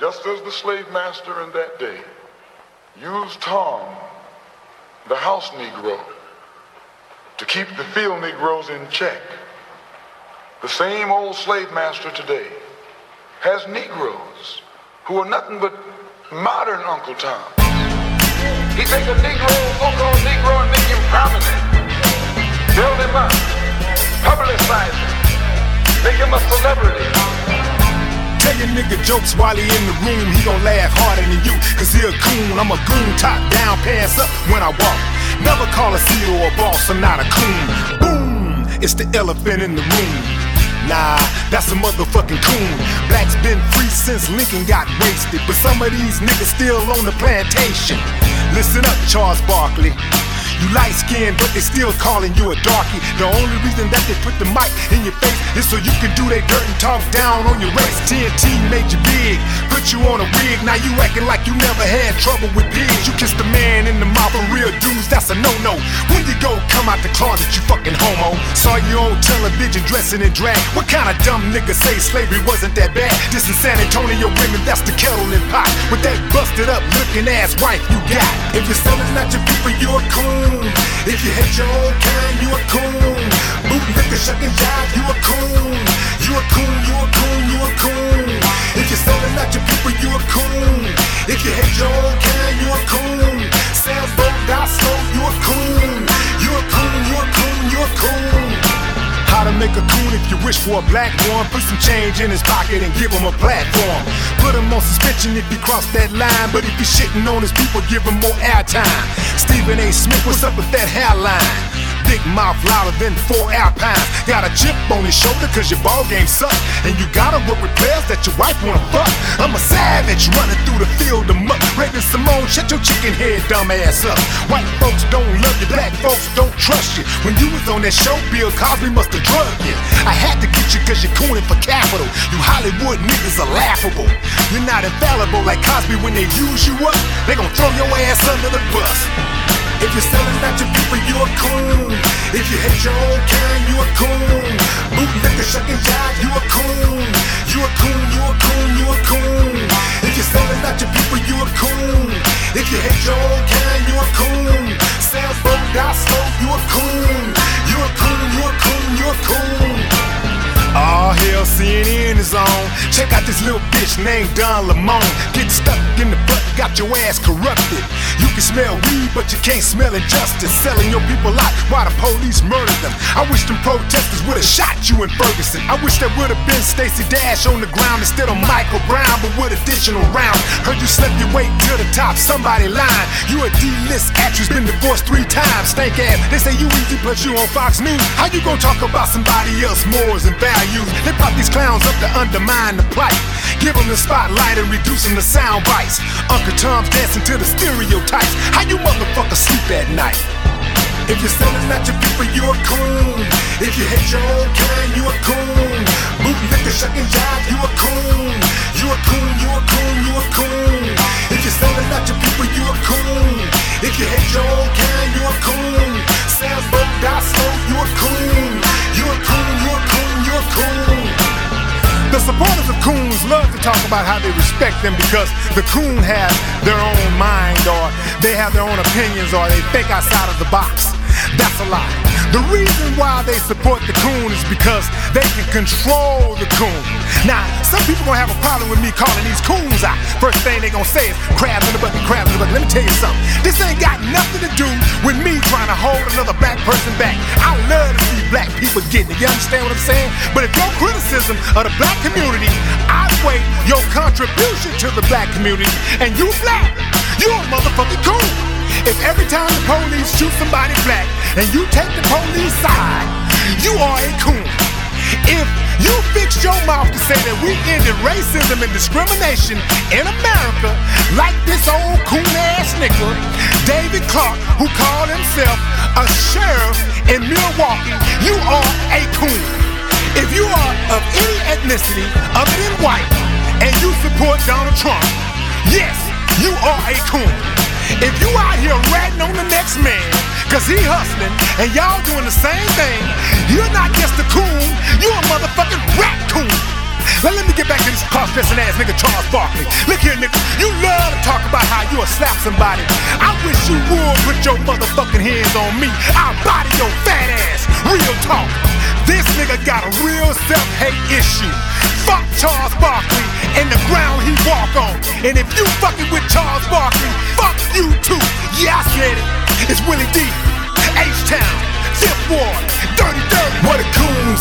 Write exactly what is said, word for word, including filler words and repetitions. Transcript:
Just as the slave master in that day used Tom, the house Negro, to keep the field Negroes in check, the same old slave master today has Negroes who are nothing but modern Uncle Tom. He take a Negro, so-called Negro, and make him prominent, build him up, publicize him, make him a celebrity. Tell your nigga jokes while he in the room, he gon' laugh harder than you, cause he a goon. I'm a goon, top down, pants up when I walk. Never call a C E O a boss, I'm not a coon. Boom, it's the elephant in the room. Nah, that's a motherfucking coon. Blacks been free since Lincoln got wasted, but some of these niggas still on the plantation. Listen up, Charles Barkley. You light-skinned, but they still calling you a darkie. The only reason that they put the mic in your face is so you can do their dirt and talk down on your race. T N T made you big, put you on a wig. Now you acting like you never had trouble with pigs. You kissed a man in the mouth of real dudes, that's a no-no. When you go come out the closet, you fucking homo. Saw you on television dressing in drag. What kind of dumb nigga say slavery wasn't that bad? This in San Antonio women, that's the kettle and pot. With that busted up looking ass wife you got. If you're selling out your people, you a coon. If you hate your own kind, you a coon. Boot liquor, shucking jive, you a coon. You a coon, you a coon, you a coon. If you're selling out your people, you a coon. If you hate your own kind, you a coon. Sell boat, die slow, you a coon. You a coon, you a coon, you a coon. How to make a coon if you wish for a black one. Put some change in his pocket and give him a platform. Put him on suspension if he cross that line. But if you shitting on his people, give him more airtime. Stephen A. Smith, what's up with that hairline? Big mouth louder than four Alpines. Got a chip on his shoulder cause your ball game suck. And you gotta work with players that your wife wanna fuck. I'm a savage running through the field of muck. Raven Simone, shut your chicken head dumb ass up. White folks don't love you, black folks don't trust you. When you was on that show, Bill Cosby must have drugged you. I had to get you cause you're cooning for capital. You Hollywood niggas are laughable. You're not infallible like Cosby. When they use you up, they gon' throw your ass under the bus. If you're selling out your people, you a coon. If you hate your own kind, you a coon. Boot liquor, shucking jive, you a coon. You a coon, you a coon, you a coon. If you're selling out your people, you a coon. If you hate your own kind, you a coon. Sales boat, die slow, you a coon. You a coon, you a coon, you a coon. Oh hell, C N N is on. Check out this little bitch named Don Lemon. Get stuck in the butt, got your ass corrupted. You can smell weed, but you can't smell injustice. Selling your people out while the police murder them. I wish them protesters would've shot you in Ferguson. I wish there would've been Stacey Dash on the ground instead of Michael Brown, but with additional rounds. Heard you slept your way to the top, somebody lying. You a D-list actress, been divorced three times. Stank ass, they say you easy, but you on Fox News. How you gon' talk about somebody else morals and values? They pop these clowns up to undermine the plight. Give them the spotlight and reduce them to sound bites. Uncle Tom's dancing to the stereotypes. How you motherfuckers sleep at night? If you're selling out your people, you a coon. If you hate your own kind, you a coon. Boot liquor, shucking jive, you a coon. You a coon, you a coon, you a coon. If you're selling out your people, you a coon. If you hate your own kind, you a coon. Sales boat, die slow, you a coon. You a coon, you a coon, you a coon. The supporters of coons love to talk about how they respect them because the coon has their own mind, or they have their own opinions, or they think outside of the box. That's a lie. The reason why they support the coon is because they can control the coon. Now, some people gonna have a problem with me calling these coons out. First thing they gonna say is crabs in the bucket, crabs in the bucket. Let me tell you something. This ain't got nothing to do with me trying to hold another black person back. I love to see black people getting it. You understand what I'm saying? But if your criticism of the black community outweigh your contribution to the black community, and you black, you a motherfucking coon. If every time the police shoot somebody black and you take the police side, you are a coon. If you fix your mouth to say that we ended racism and discrimination in America, like this old coon-ass nigga, David Clark, who called himself a sheriff in Milwaukee, you are a coon. If you are of any ethnicity other than white and you support Donald Trump, yes, you are a coon. If you out here ratting on the next man, cause he hustling, and y'all doing the same thing, you're not just a coon, you're a motherfucking raccoon. Now let me get back to this cross-dressing ass nigga Charles Barkley. Look here, nigga, you love to talk about how you'll slap somebody. I wish you would put your motherfucking hands on me. I'll body your fat ass. Real talk. This nigga got a real self-hate issue. Fuck Charles Barkley and the ground he walk on. And if you fucking with Charles Barkley, fuck you too. Yeah, I said it. It's Willie D, H-Town, Fifth Ward, Dirty Dirty. What a coon,